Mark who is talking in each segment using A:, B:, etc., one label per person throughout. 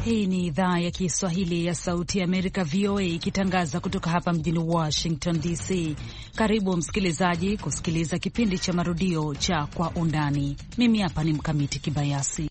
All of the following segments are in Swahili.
A: Hii ni idhaa ya Kiswahili ya Sauti ya Amerika, VOA, ikitangaza kutoka hapa mjini Washington DC. Karibu msikilizaji kusikiliza kipindi cha marudio cha Kwa Undani. Mimi hapa ni Mkamiti Kibayasi.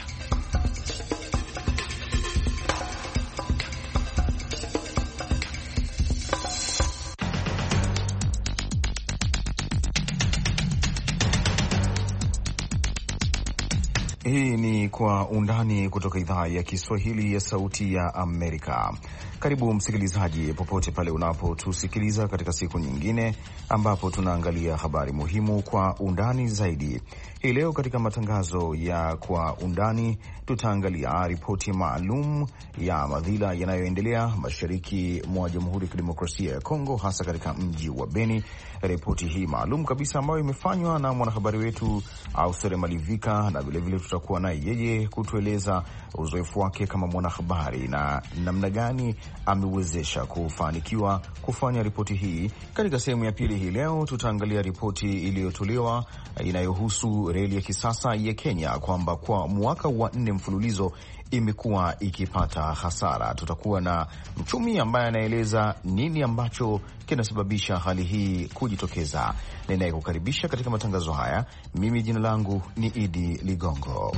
B: Hii ni Kwa Undani kutoka idhaa ya Kiswahili ya Sauti ya Amerika. Karibu msikilizaji, popote pale unapotusikiliza katika siku nyingine ambapo tunaangalia habari muhimu kwa undani zaidi. Hii leo katika matangazo ya Kwa Undani tutaangalia ripoti maalum ya madhila yanayoendelea mashariki mwa Jamhuri ya Kidemokrasia ya Kongo, hasa katika mji wa Beni. Ripoti hii maalum kabisa ambayo imefanywa na mwanahabari wetu Ausere Malivika, na vilevile tutakuwa naye yeye kutueleza uzoefu wake kama mwanahabari na namna gani amewezesha kufanikiwa kufanya ripoti hii. Katika sehemu ya pili hii leo tutaangalia ripoti iliyotolewa inayohusu reli ya kisasa ya Kenya, kwamba kwa mwaka wa 4 mfululizo imekuwa ikipata hasara. Tutakuwa na mchumi ambaye anaeleza nini ambacho kinasababisha hali hii kujitokeza. Ninayekukaribisha katika matangazo haya, mimi jina langu ni Idi Ligongo.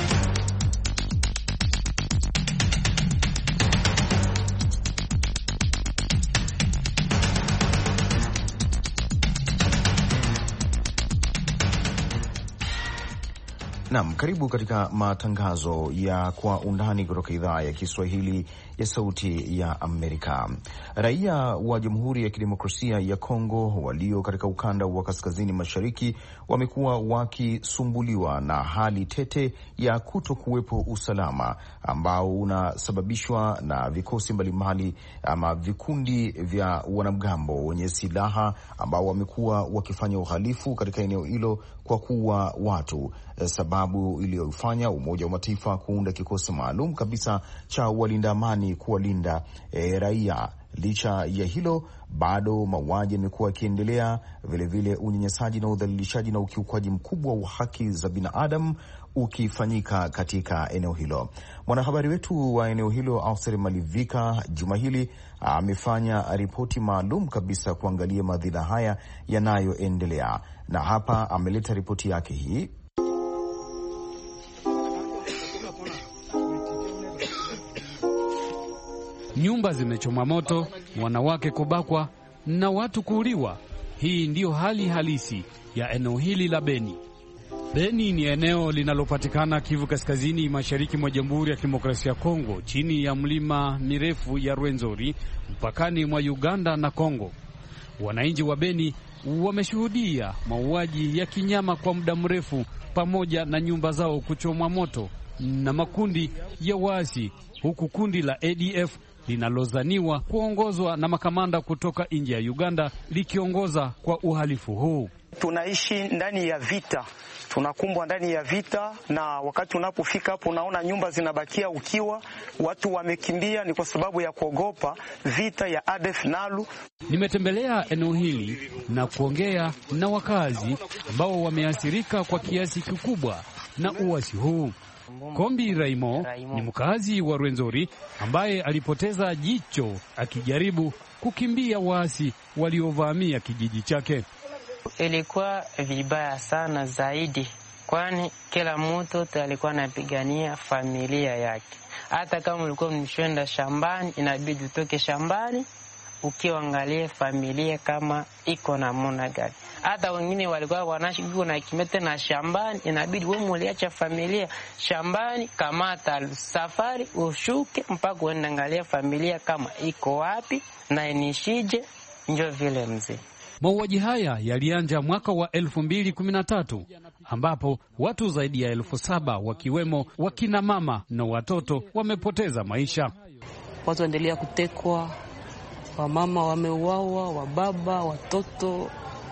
B: Naam, karibu katika matangazo ya Kwa Undani kutoka idhaa ya Kiswahili ya Sauti ya Amerika. Raia wa Jamhuri ya Kidemokrasia ya Kongo walio katika ukanda wa kaskazini mashariki wamekuwa wakisumbuliwa na hali tete ya kuto kuwepo usalama ambao unasababishwa na vikosi mbalimbali ama vikundi vya wanamgambo wenye silaha ambao wamekuwa wakifanya uhalifu katika eneo hilo kwa kuua watu, sababu iliyofanya Umoja wa Mataifa kuunda kikosi maalum kabisa cha walinda amani kuwalinda raia. Licha ya hilo, bado mauaji yamekuwa yakiendelea, vilevile unyanyasaji na udhalilishaji na ukiukwaji mkubwa wa haki za binadamu ukifanyika katika eneo hilo. Mwanahabari wetu wa eneo hilo Ausere Malivika juma hili amefanya ripoti maalum kabisa kuangalia madhila haya yanayoendelea, na hapa ameleta ripoti yake hii.
C: Nyumba zimechoma moto, wanawake kubakwa na watu kuuliwa. Hii ndiyo hali halisi ya eneo hili la Beni. Beni ni eneo linalopatikana Kivu Kaskazini, mashariki mwa Jamhuri ya Kidemokrasia ya Kongo, chini ya mlima mirefu ya Rwenzori, mpakani mwa Uganda na Kongo. Wananchi wa Beni wameshuhudia mauaji ya kinyama kwa muda mrefu, pamoja na nyumba zao kuchomwa moto na makundi ya waasi, huku kundi la ADF linalozaniwa kuongozwa na makamanda kutoka nje ya Uganda likiongoza kwa uhalifu huu.
D: Tunaishi ndani ya vita, tunakumbwa ndani ya vita, na wakati unapofika hapo unaona nyumba zinabakia ukiwa, watu wamekimbia, ni kwa sababu ya kuogopa vita ya ADF NALU.
C: Nimetembelea eneo hili na kuongea na wakazi ambao wameathirika kwa kiasi kikubwa na uasi huu. Kombi Raimo ni mkazi wa Rwenzori ambaye alipoteza jicho akijaribu kukimbia waasi waliovamia kijiji chake.
E: Ilikuwa vibaya sana zaidi, kwani kila mtu alikuwa anapigania familia yake. Hata kama ulikuwa mshenda shambani, inabidi utoke shambani ukiangalie familia kama iko na namna gani. Hata wengine walikuwa wanaishi na kimete na shambani, inabidi wewe muliacha familia shambani, kamata safari ushuke mpaka uende angalia familia kama iko wapi na inishije. Ndio vile mzee.
C: Mauaji haya yalianza mwaka wa 2013 ambapo watu zaidi ya 7,000 wakiwemo wakina mama na watoto wamepoteza maisha.
F: Watu waendelea kutekwa, wamama wameuawa, wababa, watoto.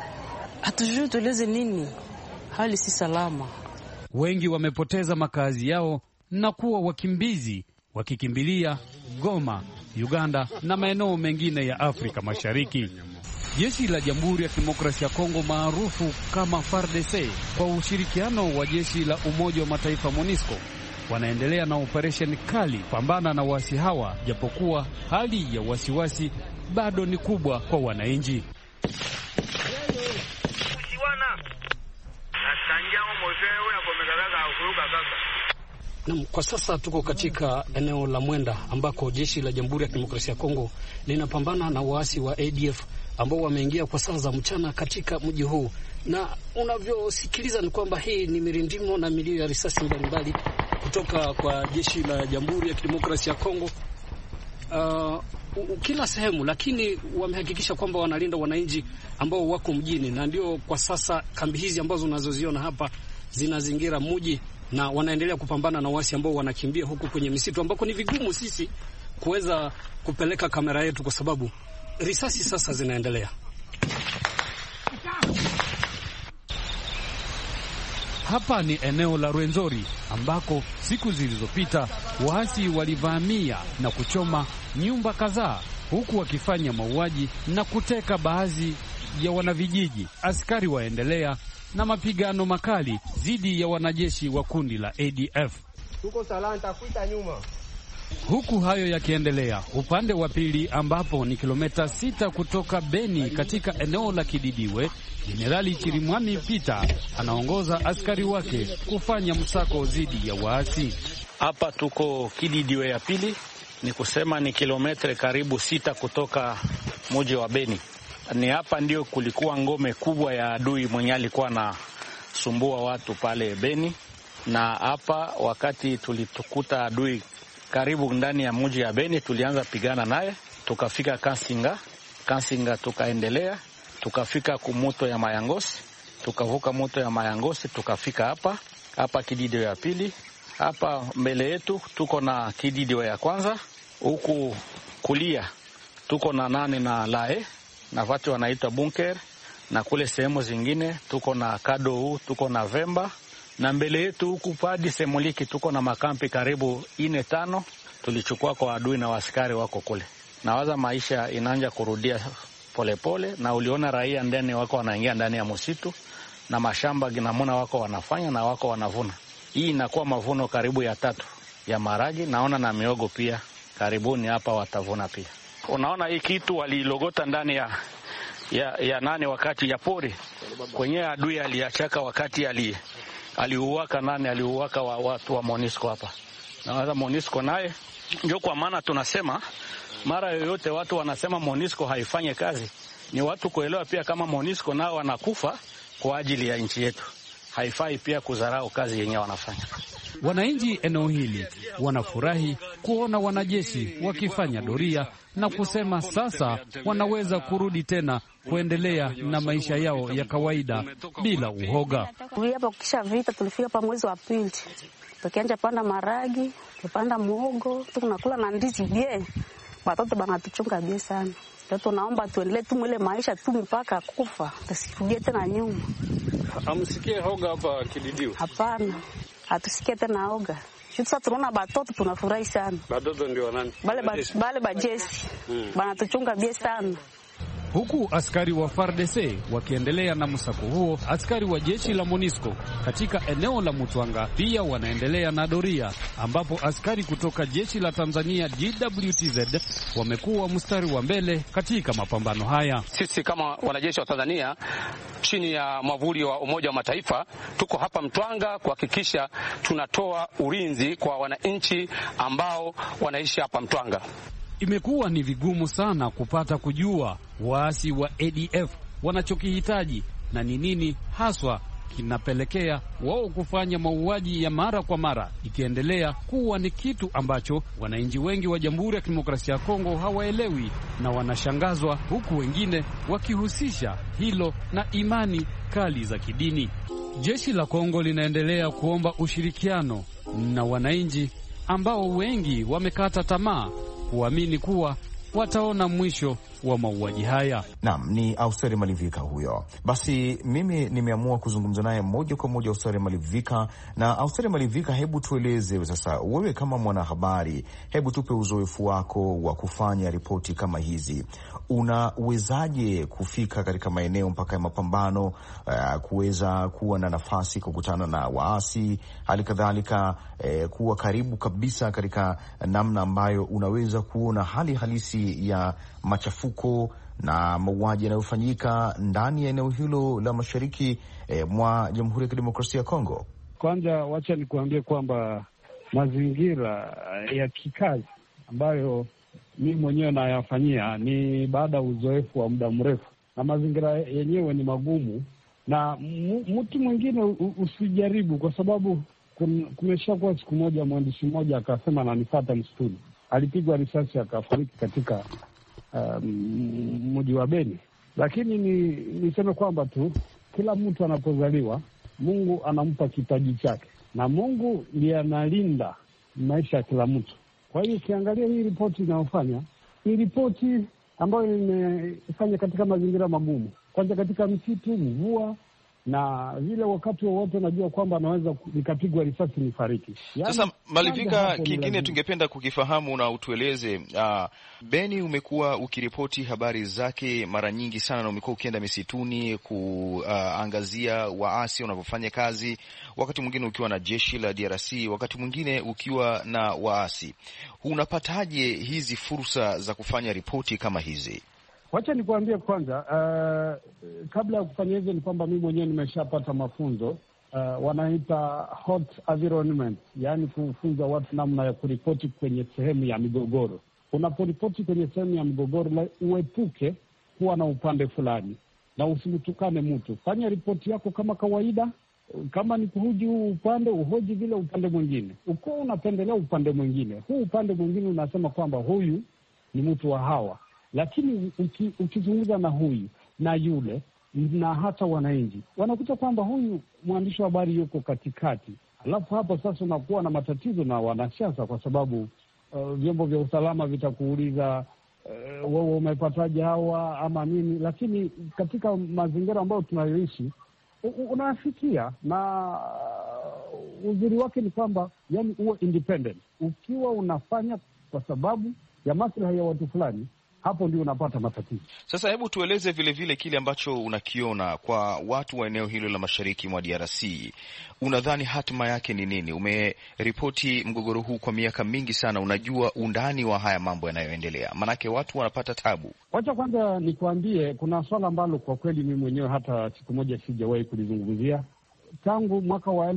F: Hatujui tueleze nini, hali si salama.
C: Wengi wamepoteza makazi yao na kuwa wakimbizi wakikimbilia Goma, Uganda na maeneo mengine ya Afrika Mashariki. Jeshi la Jamhuri ya Kidemokrasia ya Kongo maarufu kama FARDC kwa ushirikiano wa jeshi la Umoja wa Mataifa MONUSCO wanaendelea na operesheni kali pambana na waasi hawa, japokuwa hali ya wasiwasi bado ni kubwa kwa wananchi.
G: Kwa sasa tuko katika eneo la Mwenda ambako jeshi la Jamhuri ya Kidemokrasia ya Kongo linapambana na waasi wa ADF ambao wameingia kwa saa za mchana katika mji huu, na unavyosikiliza ni kwamba hii ni mirindimo na milio ya risasi mbalimbali kutoka kwa jeshi la Jamhuri ya Kidemokrasia ya Kongo kila sehemu, lakini wamehakikisha kwamba wanalinda wananchi ambao wako mjini, na ndio kwa sasa kambi hizi ambazo unazoziona hapa zinazingira mji na wanaendelea kupambana na wasi ambao wanakimbia huku kwenye misitu ambako ni vigumu sisi kuweza kupeleka kamera yetu kwa sababu risasi sasa zinaendelea.
C: Hapa ni eneo la Rwenzori ambako siku zilizopita waasi walivamia na kuchoma nyumba kadhaa huku wakifanya mauaji na kuteka baadhi ya wanavijiji. Askari waendelea na mapigano makali dhidi ya wanajeshi wa kundi la ADF.
H: Tuko salama, takuita nyuma.
C: Huku hayo yakiendelea, upande wa pili ambapo ni kilomita 6 kutoka Beni katika eneo la Kididiwe, Jenerali Chirimwami Pita anaongoza askari wake kufanya msako dhidi ya waasi.
I: Hapa tuko Kididiwe ya pili, ni kusema ni kilomita karibu 6 kutoka mji wa Beni. Ni hapa ndio kulikuwa ngome kubwa ya adui mwenye alikuwa na sumbua watu pale Beni, na hapa wakati tulitukuta adui karibu ndani ya mji ya Beni, tulianza pigana naye, tukafika Kansinga tukaendelea, tukafika kumuto ya Mayangosi, tukavuka muto ya Mayangosi, tukafika hapa Kididio ya pili. Hapa mbele yetu tuko na Kididio ya kwanza, huku kulia tuko na 8 na Lae na watu wanaitwa Bunker, na kule sehemu zingine tuko na Kadou, tuko na Vemba, na mbele yetu huku Padi Semuliki tuko na makampi karibu 4-5 tulichukua kwa adui na askari wako kule. Nawaza maisha inaanza kurudia polepole, na uliona raia ndani wako wanaingia ndani ya msitu na mashamba ginamuna wako wanafanya na wako wanavuna. Hii inakuwa mavuno karibu ya 3 ya maragi, naona na miogo pia karibuni hapa watavuna pia. Unaona hii kitu walilogota ndani ya nane wakati ya pori kwenye adui aliachaka wakati aliuwaka nani, aliuwaka watu wa Monisco hapa. Na waza Monisco naye ndio kwa maana tunasema mara yoyote watu wanasema Monisco haifanye kazi, ni watu kuelewa pia kama Monisco nao wanakufa kwa ajili ya nchi yetu. Haifai pia kudharau kazi yenyewe wanafanya.
C: Wananchi eneo hili wanafurahi kuona wanajeshi wakifanya doria na kusema sasa wanaweza kurudi tena kuendelea na maisha yao ya kawaida bila uhoga.
J: Hapa kisha vita tulifika pa mwezi wa pili. Tukianja panda maragi, tupanda muhogo, tunakula na ndizi bie. Watoto banatuchunga bie sana. Ndio tunaomba tuendelee tu mwile maisha tu mpaka kufa. Tusirudie tena nyuma.
G: Amsikie hoga hapa Kididio?
J: Hapana. Hatusikie tena hoga. Sasa tunaona batoto tunafurahi sana.
G: Batoto ndio nani?
J: Bale bajesi. Banatuchunga bie sana.
C: Huku askari wa FARDC wakiendelea na msako huo, askari wa jeshi la Monisco katika eneo la Mutwanga pia wanaendelea na doria, ambapo askari kutoka jeshi la Tanzania JWTZ wamekuwa mstari wa mbele katika mapambano haya.
K: Sisi kama wanajeshi wa Tanzania chini ya mwavuli wa Umoja wa Mataifa tuko hapa Mtwanga kuhakikisha tunatoa ulinzi kwa wananchi ambao wanaishi hapa Mtwanga.
C: Imekuwa ni vigumu sana kupata kujua waasi wa ADF wanachokihitaji na ni nini haswa kinapelekea wao kufanya mauaji ya mara kwa mara, ikiendelea kuwa ni kitu ambacho wananchi wengi wa Jamhuri ya Kidemokrasia ya Kongo hawaelewi na wanashangazwa, huku wengine wakihusisha hilo na imani kali za kidini. Jeshi la Kongo linaendelea kuomba ushirikiano na wananchi ambao wengi wamekata tamaa kuamini kuwa wataona mwisho wa mauaji haya.
B: Naam, ni Austeri Malivika huyo. Basi mimi nimeamua kuzungumza naye moja kwa moja Austeri Malivika. Na Austeri Malivika, hebu tueleze sasa, wewe kama mwanahabari, hebu tupe uzoefu wako wa kufanya ripoti kama hizi. Unawezaje kufika katika maeneo mpaka ya mapambano, kuweza kuwa na nafasi kukutana na waasi, hali kadhalika kuwa karibu kabisa katika namna ambayo unaweza kuona hali halisi ya machafuko na mauaji yanayofanyika ndani ya eneo hilo la mashariki mwa Jamhuri ya Kidemokrasia ya Kongo?
L: Kwanza wacha nikuambie kwamba mazingira ya kikazi ambayo mimi mwenyewe nayafanyia ni baada ya uzoefu wa muda mrefu, na mazingira yenyewe ni magumu, na mtu mwingine usijaribu, kwa sababu kumeshakuwa siku moja mwandishi mmoja akasema ananifuata msituni, alipigwa risasi akafariki katika mji wa Beni. Lakini niseme kwamba tu kila mtu anapozaliwa Mungu anampa kipaji chake, na Mungu ndiye analinda maisha ya kila mtu. Kwa hiyo ukiangalia hii ripoti inayofanya ni ripoti ambayo imefanya katika mazingira magumu, kwanza katika msitu, mvua, na vile wakati wowote najua kwamba anaweza nikapigwa risasi nifariki.
B: Sasa Malivika, kingine tungependa kukifahamu na utueleze, Beni umekuwa ukiripoti habari zake mara nyingi sana, na umekuwa ukienda misituni kuangazia waasi wanavyofanya kazi, wakati mwingine ukiwa na jeshi la DRC, wakati mwingine ukiwa na waasi. Unapataje hizi fursa za kufanya ripoti kama hizi?
L: Wacha nikuambie kwanza, kabla ya kufanya hivyo ni kwamba mimi mwenyewe nimeshapata mafunzo wanaita hot environment, yaani kufunza watu namna ya kuripoti kwenye sehemu ya migogoro. Unaporipoti kwenye sehemu ya migogoro, uepuke kuwa na upande fulani na usimtukane mtu. Fanya ripoti yako kama kawaida. Kama ni kuhoji huu upande, uhoji vile upande mwingine. Ukiwa unapendelea upande mwingine, huu upande mwingine unasema kwamba huyu ni mtu wa hawa. Lakini ukizungumza na huyu na yule na hata wananchi, wanakuta kwamba huyu mwandishi wa habari yuko katikati. Alafu hapo sasa unakuwa na matatizo na wanasiasa, kwa sababu vyombo vya usalama vitakuuliza wewe umepataje hawa ama nini. Lakini katika mazingira ambayo tunayoishi unafikia, na uzuri wake ni kwamba yani uwe independent. Ukiwa unafanya kwa sababu ya maslahi ya watu fulani, hapo ndio unapata matatizo.
B: Sasa hebu tueleze vile kile ambacho unakiona kwa watu wa eneo hilo la mashariki mwa DRC. Unadhani hatima yake ni nini? Umeripoti mgogoro huu kwa miaka mingi sana, unajua undani wa haya mambo yanayoendelea, manake watu wanapata tabu.
L: Wacha kwanza nikuambie, kuna swala ambalo kwa kweli mimi mwenyewe hata siku moja sijawahi kulizungumzia. Tangu mwaka wa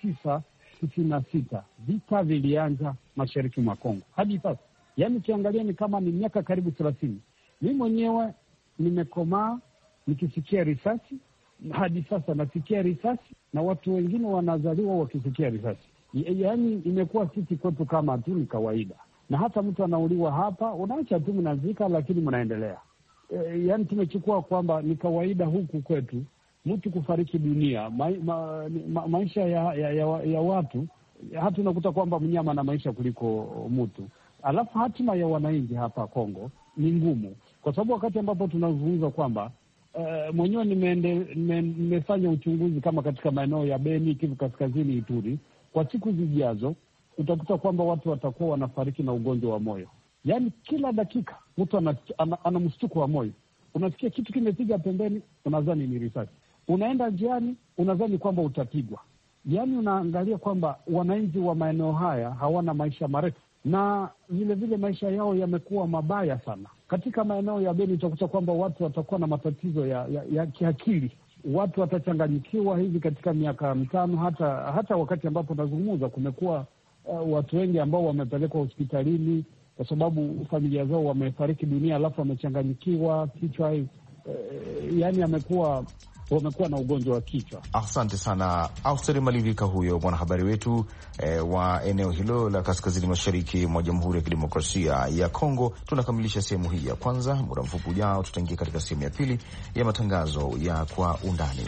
L: 1996 vita vilianza mashariki mwa Kongo hadi sasa. Yaani ukiangalia ni kama ni miaka karibu 30. Mimi mwenyewe nimekomaa nikisikia risasi, hadi sasa nasikia risasi, na watu wengine wanazaliwa wakisikia risasi. Yaani imekuwa sisi kwetu kama tu ni kawaida. Na hata mtu anauliwa hapa, unaacha tu mnazika, lakini mnaendelea. Yaani tumechukua kwamba ni kawaida huku kwetu mtu kufariki dunia. Maisha ya watu, hata unakuta kwamba mnyama na maisha kuliko mtu. Alafu hatima ya wananchi hapa Kongo ni ngumu, kwa sababu wakati ambapo tunazungumza kwamba mwenyewe nimefanya uchunguzi kama katika maeneo ya Beni, Kivu Kaskazini, Ituri, kwa siku zijazo utakuta kwamba watu watakuwa wanafariki na ugonjwa wa moyo. Yaani kila dakika mtu ana mshtuko wa moyo. Unasikia kitu kimepiga pembeni, unadhani ni risasi. Unaenda njiani, unadhani kwamba utapigwa. Yaani unaangalia kwamba wananchi wa maeneo haya hawana maisha marefu, na vile maisha yao yamekuwa mabaya sana. Katika maeneo ya Beni utakuta kwamba watu watakuwa na matatizo ya kiakili. Watu watachanganyikiwa hivi katika miaka 5. Hata wakati ambapo nazungumza kumekuwa watu wengi ambao wamepelekwa hospitalini kwa sababu familia zao wamefariki dunia, alafu wamechanganyikiwa kichwa, yani wamekuwa na ugonjwa wa kichwa.
B: Asante sana Austeri Malivika, huyo mwanahabari wetu wa eneo hilo la kaskazini mashariki mwa Jamhuri ya Kidemokrasia ya Kongo. Tunakamilisha sehemu hii ya kwanza. Muda mfupi ujao tutaingia katika sehemu ya pili ya matangazo ya Kwa Undani.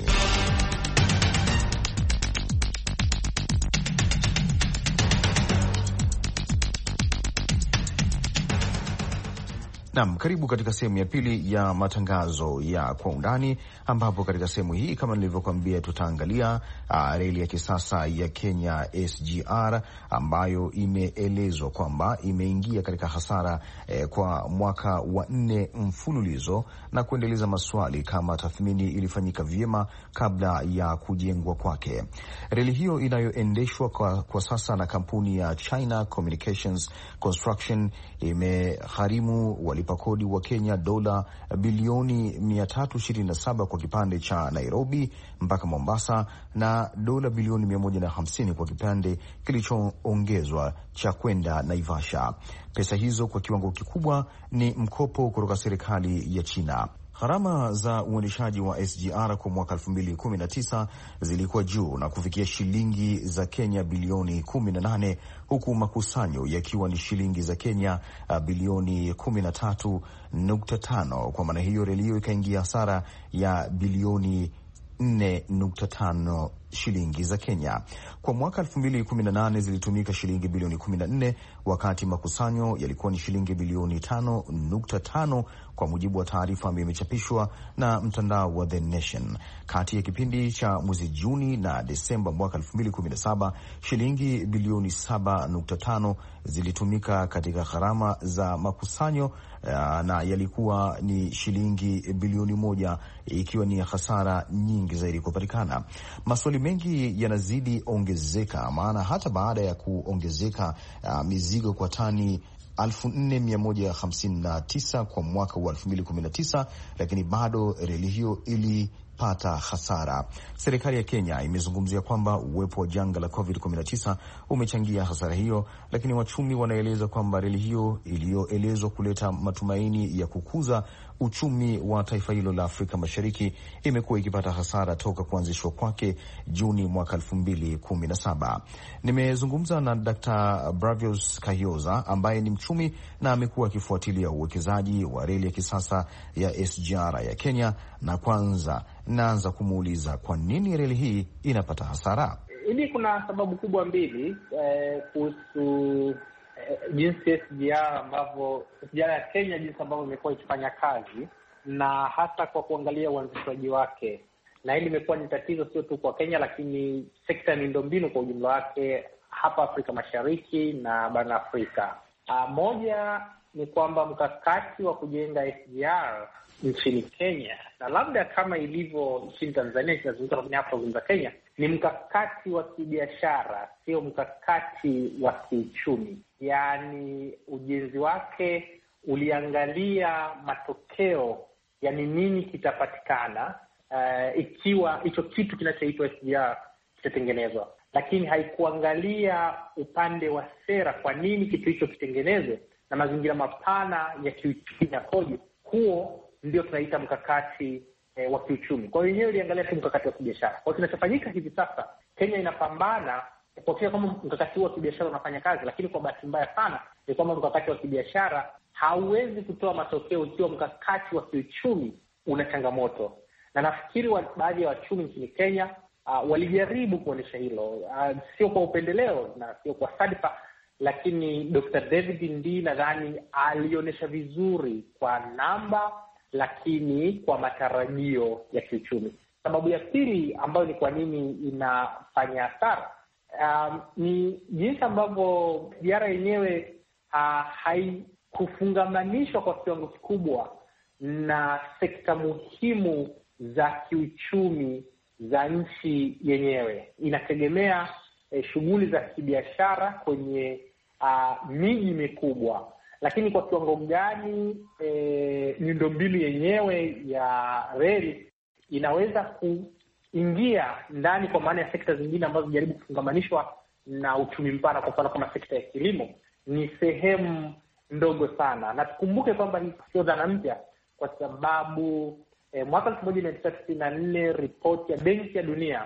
B: Naam, karibu katika sehemu ya pili ya matangazo ya Kwa Undani, ambapo katika sehemu hii kama nilivyokuambia tutaangalia reli ya kisasa ya Kenya SGR ambayo imeelezwa kwamba imeingia katika hasara kwa mwaka wa 4 mfululizo, na kuendeleza maswali kama tathmini ilifanyika vyema kabla ya kujengwa kwake. Reli hiyo inayoendeshwa kwa sasa na kampuni ya China Communications Construction imegharimu walipa kodi wa Kenya dola bilioni 327 kwa kipande cha Nairobi mpaka Mombasa na dola bilioni 150 kwa kipande kilichoongezwa cha kwenda Naivasha. Pesa hizo kwa kiwango kikubwa ni mkopo kutoka serikali ya China. Gharama za uendeshaji wa SGR kwa mwaka 2019 zilikuwa juu na kufikia shilingi za Kenya bilioni 18, huku makusanyo yakiwa ni shilingi za Kenya bilioni 13.5. Kwa maana hiyo reli hiyo ikaingia hasara ya bilioni 4.5 shilingi za Kenya. Kwa mwaka 2018 zilitumika shilingi bilioni 14, wakati makusanyo yalikuwa ni shilingi bilioni 5.5 kwa mujibu wa taarifa ambayo imechapishwa na mtandao wa The Nation. Kati ya kipindi cha mwezi Juni na Desemba mwaka 2017, shilingi bilioni 7.5 zilitumika katika gharama za makusanyo na yalikuwa ni shilingi bilioni 1, ikiwa ni hasara nyingi zaidi kupatikana. Maswali mengi yanazidi ongezeka, maana hata baada ya kuongezeka mizigo kwa tani 4159 kwa mwaka wa 2019, lakini bado reli hiyo ilipata hasara. Serikali ya Kenya imezungumzia kwamba uwepo wa janga la COVID-19 umechangia hasara hiyo, lakini wachumi wanaeleza kwamba reli hiyo iliyoelezwa kuleta matumaini ya kukuza uchumi wa taifa hilo la Afrika Mashariki imekuwa ikipata hasara toka kuanzishwa kwake Juni mwaka 2017. Nimezungumza na Dr. Bravios Kahioza ambaye ni mchumi na amekuwa akifuatilia uwekezaji wa reli ya kisasa ya SGR ya Kenya, na kwanza naanza kumuuliza kwa nini reli hii inapata hasara.
M: Hili kuna sababu kubwa mbili kuhusu jinsi SGR ya Kenya jinsi ambavyo imekuwa ikifanya kazi, na hasa kwa kuangalia uanzishwaji wake. Na hili limekuwa ni tatizo sio tu kwa Kenya, lakini sekta ya miundombinu kwa ujumla wake hapa Afrika Mashariki na barani Afrika. Moja ni kwamba mkakati wa kujenga SGR nchini Kenya, na labda kama ilivyo nchini Tanzania, tunazungumza hapa za Kenya, ni mkakati wa kibiashara, sio mkakati wa kiuchumi. Yaani ujenzi wake uliangalia matokeo, yani nini kitapatikana ikiwa hicho kitu kinachoitwa SGR kitatengenezwa, lakini haikuangalia upande wa sera, kwa nini kitu hicho kitengenezwe na mazingira mapana ya kiuchumi yakoje. Huo ndio tunaita mkakati wa kiuchumi. Kwa hiyo yenyewe iliangalia tu mkakati wa kibiashara. Kwa kinachofanyika hivi sasa, Kenya inapambana kuhakikisha kwamba mkakati wa kibiashara unafanya kazi, lakini kwa bahati mbaya sana ni kwamba mkakati wa kibiashara hauwezi kutoa matokeo ikiwa mkakati wa kiuchumi una changamoto. Na nafikiri baadhi ya wachumi nchini Kenya walijaribu kuonyesha hilo, sio kwa upendeleo na sio kwa sadfa, lakini Dr. David Ndii nadhani alionyesha vizuri kwa namba, lakini kwa matarajio ya kiuchumi. Sababu ya pili ambayo ni kwa nini inafanya hasara ni jinsi ambavyo biashara yenyewe haikufungamanishwa kwa kiwango kikubwa na sekta muhimu za kiuchumi za nchi yenyewe. Inategemea shughuli za kibiashara kwenye miji mikubwa, lakini kwa kiwango gani miundombinu yenyewe ya reli inaweza kuingia ndani, kwa maana ya sekta zingine ambazo zinajaribu kufungamanishwa na uchumi mpana, kwa mfano kama sekta ya kilimo, ni sehemu ndogo sana. Na tukumbuke kwamba hii sio dhana mpya, kwa sababu mwaka 1994 ripoti ya Benki ya Dunia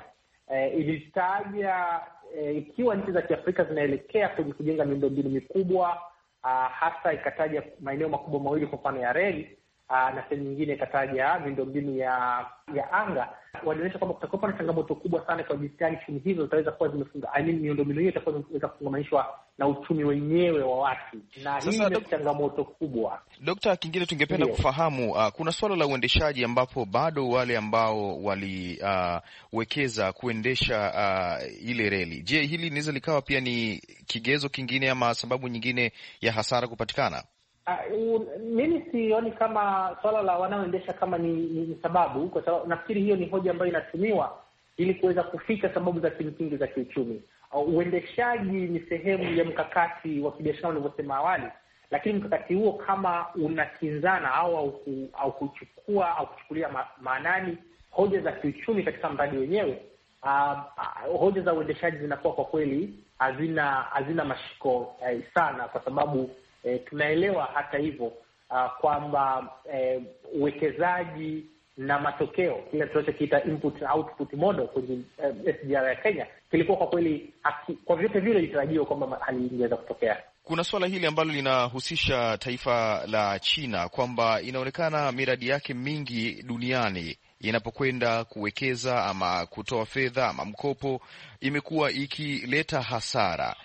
M: ilitaja ikiwa nchi za Kiafrika zinaelekea kwenye kujenga miundombinu mikubwa, hasa ikataja maeneo makubwa mawili kwa mfano ya reli, na sehemu nyingine kataja miundombinu ya anga, wanaonyesha kwamba kutakuwa na changamoto kubwa sana kwa jinsi gani chumi hizo zitaweza kuwa zimefunga, miundombinu hiyo itakuwa inaweza kufungamanishwa na uchumi wenyewe wa watu, na hii ni changamoto kubwa.
N: Dokta, kingine tungependa kufahamu, kuna swala la uendeshaji ambapo bado wale ambao waliwekeza kuendesha ile reli, je, hili linaweza likawa pia ni kigezo kingine ama sababu nyingine ya hasara kupatikana?
M: Mimi sioni kama swala la wanaoendesha kama ni sababu, kwa sababu nafikiri hiyo ni hoja ambayo inatumiwa ili kuweza kufika sababu za kimsingi za kiuchumi. Uendeshaji ni sehemu ya mkakati wa kibiashara ulivyosema awali, lakini mkakati huo kama unakinzana au kuchukulia maanani hoja za kiuchumi katika mradi wenyewe, hoja za uendeshaji zinakuwa kwa kweli hazina mashiko sana, kwa sababu tunaelewa hata hivyo kwamba uwekezaji na matokeo, kile tunachokiita input na output model kwenye SGR ya Kenya, kilikuwa kwa kweli kwa vyote vile ilitarajiwa kwamba hali ingeweza kutokea.
N: Kuna swala hili ambalo linahusisha taifa la China, kwamba inaonekana miradi yake mingi duniani inapokwenda kuwekeza ama kutoa fedha ama mkopo imekuwa ikileta hasara.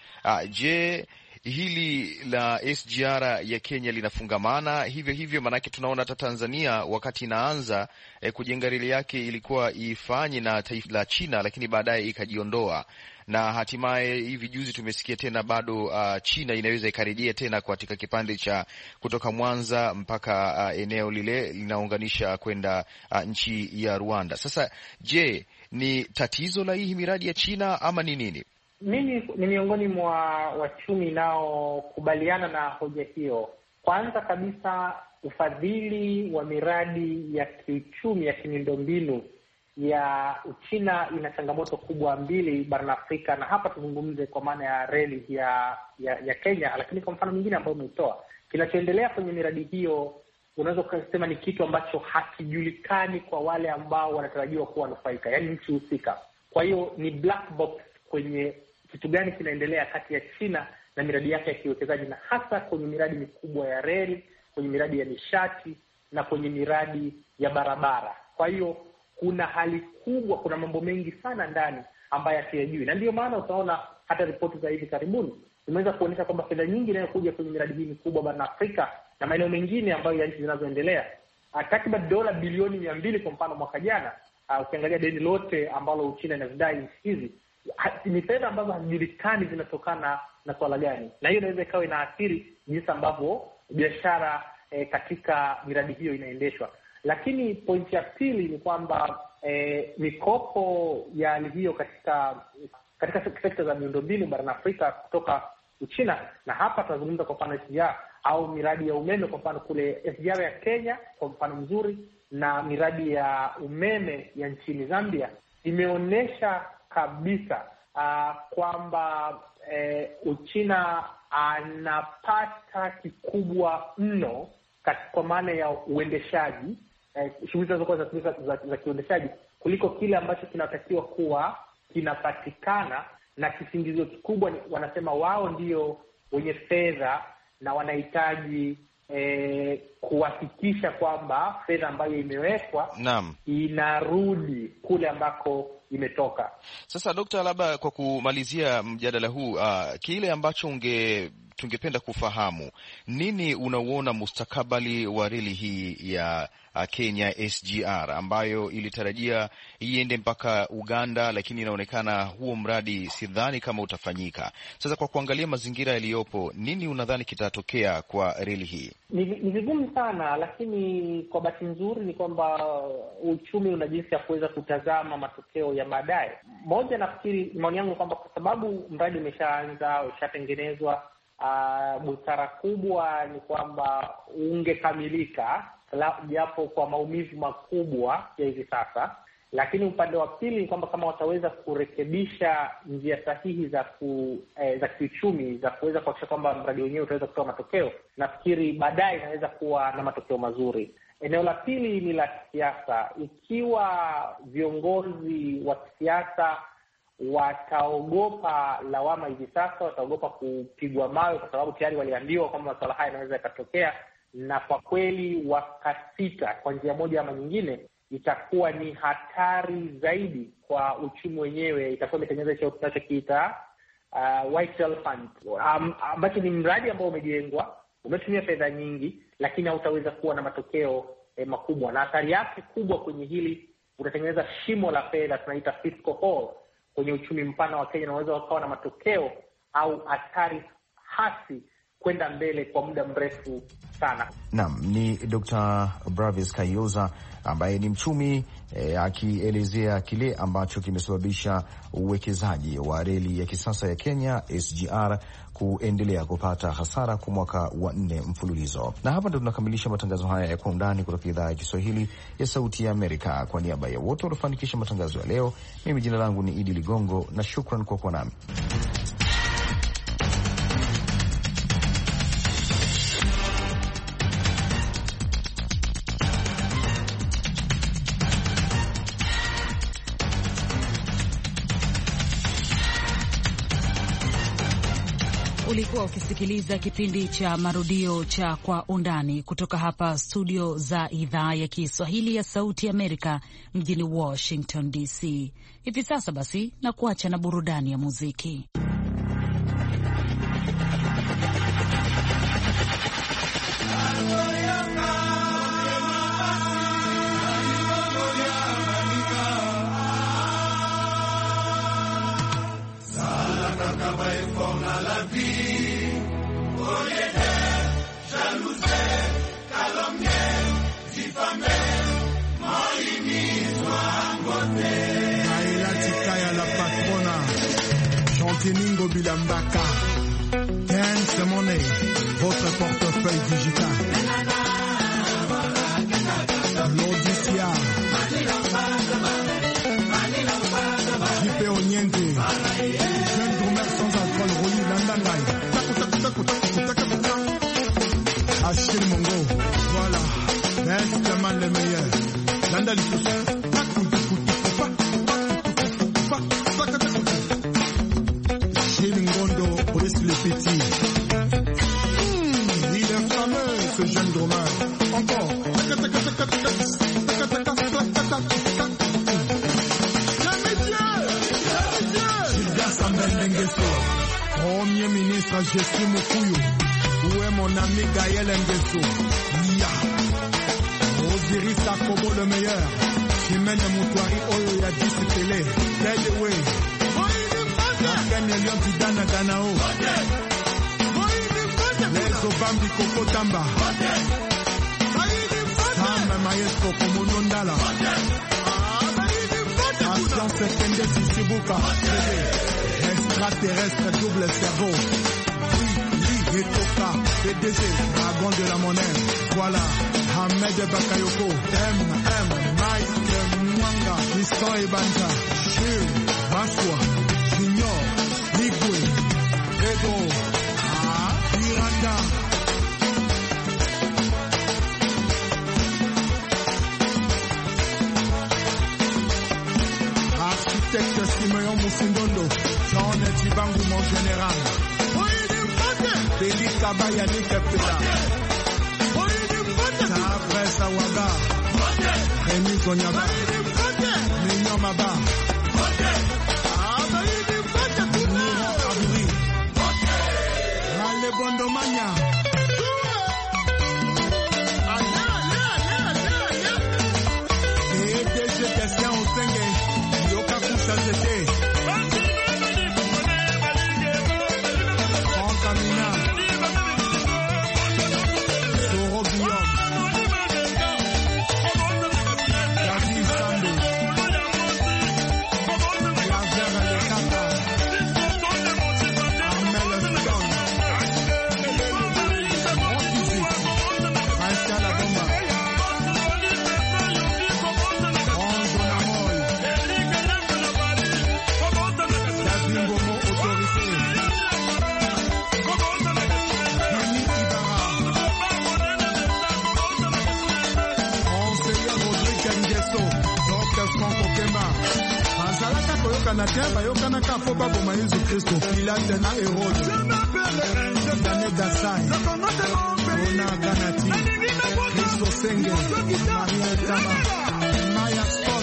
N: Je, hili la SGR ya Kenya linafungamana hivyo hivyo? Maanake tunaona hata Tanzania wakati inaanza kujenga reli yake ilikuwa ifanye na taifa la China, lakini baadaye ikajiondoa, na hatimaye hivi juzi tumesikia tena bado China inaweza ikarejea tena katika kipande cha kutoka Mwanza mpaka eneo lile linaunganisha kwenda nchi ya Rwanda. Sasa je, ni tatizo la hii miradi ya China ama ni nini?
M: Mimi ni miongoni mwa wachumi nao kubaliana na hoja hiyo. Kwanza kabisa, ufadhili wa miradi ya kiuchumi ya kimiundombinu ya Uchina ina changamoto kubwa mbili barani Afrika, na hapa tuzungumze kwa maana ya reli ya Kenya, lakini kwa mfano mwingine ambao umeitoa, kinachoendelea kwenye miradi hiyo unaweza kusema ni kitu ambacho hakijulikani kwa wale ambao wanatarajiwa kuwa wanufaika, yaani nchi husika. Kwa hiyo ni black box kwenye kitu gani kinaendelea kati ya China na miradi yake ya kiwekezaji, na hasa kwenye miradi mikubwa ya reli, kwenye miradi ya nishati na kwenye miradi ya barabara. Kwa hiyo kuna hali kubwa, kuna mambo mengi sana ndani ambayo hatuyajui, na ndio maana utaona hata ripoti za hivi karibuni zimeweza kuonyesha kwamba fedha nyingi inayokuja kwenye miradi hii mikubwa barani Afrika na maeneo mengine ambayo ya nchi zinazoendelea, takriban dola bilioni 200 kwa mfano mwaka jana. Ukiangalia deni lote ambalo Uchina inazidai nchi hizi, ni fedha ambazo hazijulikani zinatokana na swala gani, na hiyo inaweza ikawa inaathiri jinsi ambavyo biashara katika miradi hiyo inaendeshwa. Lakini pointi ya pili ni kwamba mikopo ya hali hiyo katika sekta za miundombinu barani Afrika kutoka Uchina, na hapa tunazungumza kwa mfano SGR au miradi ya umeme, kwa mfano kule SGR ya Kenya kwa mfano mzuri, na miradi ya umeme ya nchini Zambia, imeonyesha kabisa kwamba Uchina anapata kikubwa mno kwa maana ya uendeshaji, shughuli zinazokuwa za kiuendeshaji kuliko kile ambacho kinatakiwa kuwa kinapatikana, na kisingizio kikubwa wanasema wao ndio wenye fedha na wanahitaji kuhakikisha kwamba fedha ambayo imewekwa inarudi kule ambako imetoka.
N: Sasa Dokta, labda kwa kumalizia mjadala huu, kile ambacho tungependa kufahamu, nini unauona mustakabali wa reli hii ya Kenya SGR ambayo ilitarajia iende mpaka Uganda, lakini inaonekana huo mradi sidhani kama utafanyika. Sasa kwa kuangalia mazingira yaliyopo, nini unadhani kitatokea kwa reli hii?
M: Ni vigumu sana, lakini kwa bahati nzuri ni kwamba uchumi una jinsi ya kuweza kutazama matokeo ya baadaye. Moja, nafikiri maoni yangu kwamba kwa sababu mradi umeshaanza, ushatengenezwa, busara kubwa ni kwamba ungekamilika japo kwa maumivu makubwa ya hivi sasa. Lakini upande wa pili ni kwamba kama wataweza kurekebisha njia sahihi za kiuchumi za kuweza kuhakikisha kwamba mradi wenyewe utaweza kutoa matokeo, nafikiri baadaye inaweza kuwa na matokeo mazuri. Eneo la pili ni la kisiasa. Ikiwa viongozi wa kisiasa wataogopa lawama hivi sasa, wataogopa kupigwa mawe kwa sababu tayari waliambiwa kwamba masuala haya yanaweza yakatokea, na kwa kweli wakasita kwa njia moja ama nyingine, itakuwa ni hatari zaidi kwa uchumi wenyewe. Itakuwa imetengeneza hicho tunachokiita white elephant, ambacho ni mradi ambao umejengwa, umetumia fedha nyingi, lakini hautaweza kuwa na matokeo makubwa. Na athari yake kubwa kwenye hili, utatengeneza shimo la fedha, tunaita fiscal hole kwenye uchumi mpana wa Kenya, na unaweza ukawa na matokeo au athari hasi kwenda mbele kwa muda mrefu sana.
B: Naam, ni Dr. Bravis Kayoza ambaye ni mchumi akielezea kile ambacho kimesababisha uwekezaji wa reli ya kisasa ya Kenya SGR kuendelea kupata hasara kwa mwaka wa 4 mfululizo. Na hapa ndo tunakamilisha matangazo haya ya Kwa Undani kutoka idhaa ya Kiswahili ya Sauti ya Amerika. Kwa niaba ya wote waliofanikisha matangazo ya leo, mimi jina langu ni Idi Ligongo na shukran kwa kuwa nami.
A: Ulikuwa ukisikiliza kipindi cha marudio cha Kwa Undani kutoka hapa studio za idhaa ya Kiswahili ya Sauti Amerika mjini Washington DC. Hivi sasa basi na kuacha na burudani ya muziki.
O: Ningo Bilambaka, Dance Money, votre portefeuille digital. L'Odyssea, JP Onyenge, jeune drummer sans alcool, Roli Landangai. Achille Mongo, voilà, Dance le meilleur. Landali le petit. Il est fameux ce jeune drummer. Encore. Gilbert Samuel Ngeso, Premier ministre Jessie Mukuyu. Où est mon ami Gaël Ngeso? Ya. Osiris Akobo le meilleur. Chimène Moutouari Oyo ya Disipele. Take away. Lion Tidana Ganao, Les Obambi Koko Tamba, Sam Maestro Komonondala, Ascience Kende Sisibuka, extraterrestre double cerveau, oui, Etoka, PDG, dragon de la monnaie, voilà, Ahmed Bakayoko, Mike Mwanga, Fiston Ebanja, Shir, Maswa, Junior, Ligwe, Edo, Miranda. Architecte Simeon Moussindondo, Jean Tibangu mon général. Deli Kabaya Nikepela. Tafre Sawaga. Rémi Konyaba. Mignon Maba. Bondomania. DG Christian Osenge, Yokaku Sazete. Kamina. Soro Guillaume. Gazi Sando. bayokana te bayokanaka po baboma Yesu Kristo Pilate na Herode Dane Dasai Ona Ganati Kristo Senge Maria Tama Maya Scott